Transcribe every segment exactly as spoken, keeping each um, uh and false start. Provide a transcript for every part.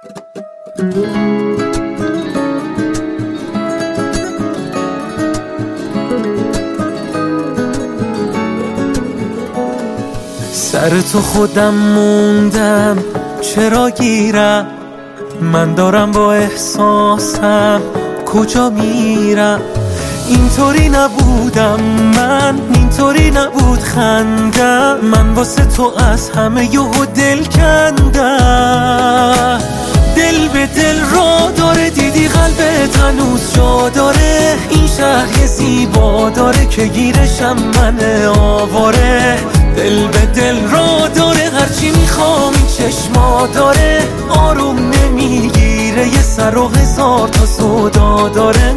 سر تو خودم موندم چرا گیرم، من دارم با احساسم کجا میرم. اینطوری نبودم من، اینطوری نبود خندم، من واسه تو از همه یهو دل کندم. دل به دل را داره، دیدی قلبت هنوز جا داره. این شهر یه زیبا داره که گیرشم من آواره. دل به دل را داره، هرچی میخوام این چشما داره. آروم نمیگیره، یه سر و هزار تا سودا داره.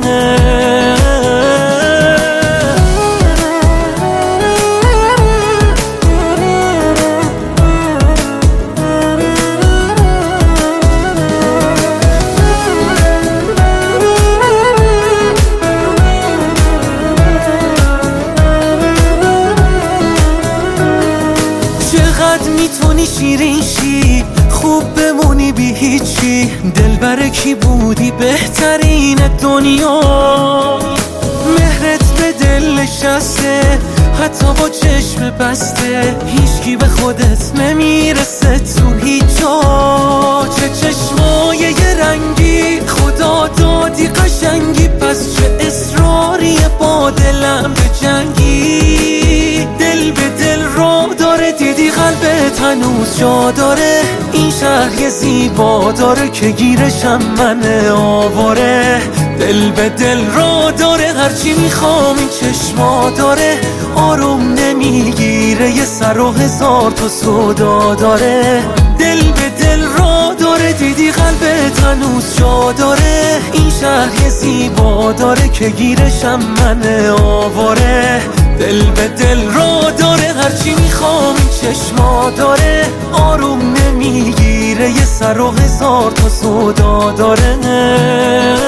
چقدر میتونی شیرین شی، خوب بمونی بی هیچی. دلبر کی بودی بهترین دنیا، مهرت به دل نشسته حتی با چشم بسته. هیچکی به خودت نمیرسه تو هیچ جا. چه چشمای یه رنگی، خدا دادی قشنگی. پس چه اصراری با دلم به جنگی. دل به دل را داره، دیدی قلبت هنوز جا داره. این شهر یه زیبا داره که گیرشم من آواره. دل به دل را داره، هرچی میخوام این چشما داره. آروم نمیگیره، یه سر و هزار تا سودا داره. دل به دل را داره، دیدی قلبت هنوز جا داره. این شهر یه زیبا داره که گیرشم من آواره. دل به دل را داره، هرچی میخوام این چشما داره. آروم نمیگیره، یه سر و هزار تا سودا داره.